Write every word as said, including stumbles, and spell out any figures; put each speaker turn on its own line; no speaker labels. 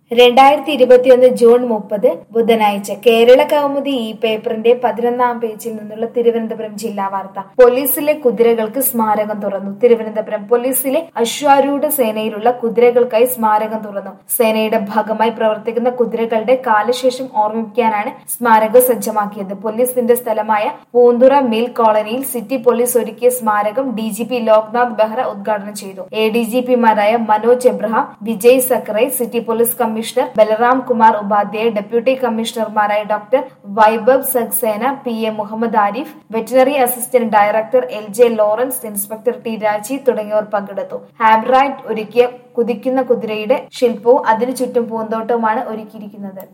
രണ്ടായിരത്തി ഇരുപത്തിയൊന്ന് ജൂൺ മുപ്പത് ബുധനാഴ്ച കേരള കൗമുദി ഈ പേപ്പറിന്റെ പതിനൊന്നാം പേജിൽ നിന്നുള്ള തിരുവനന്തപുരം ജില്ലാ വാർത്ത. പോലീസിലെ കുതിരകൾക്ക് സ്മാരകം തുറന്നു. തിരുവനന്തപുരം പോലീസിലെ അശ്വാരൂഢ സേനയിലുള്ള കുതിരകൾക്കായി സ്മാരകം തുറന്നു. സേനയുടെ ഭാഗമായി പ്രവർത്തിക്കുന്ന കുതിരകളുടെ കാലശേഷം ഓർമ്മിപ്പിക്കാനാണ് സ്മാരകം സജ്ജമാക്കിയത്. പോലീസിന്റെ സ്ഥലമായ പൂന്തുറ മിൽ കോളനിയിൽ സിറ്റി പോലീസ് ഒരുക്കിയ സ്മാരകം D G P Loknath Behera ഉദ്ഘാടനം ചെയ്തു. എ ഡി ജി പിമാരായ Manoj Abraham, Vijay Sakhare, city police commissioner Balram Kumar Upadhyay, deputy കമ്മീഷണർമാരായ doctor Vaibhav Saxena, P A Muhammad Arif, veterinary assistant director L J Lawrence, inspector T Raji തുടങ്ങിയവർ പങ്കെടുത്തു. ഹാബ്രൈറ്റ് ഒരുക്കിയ കുതിക്കുന്ന കുതിരയുടെ ശില്പവും അതിനു ചുറ്റും പൂന്തോട്ടവുമാണ് ഒരുക്കിയിരിക്കുന്നത്.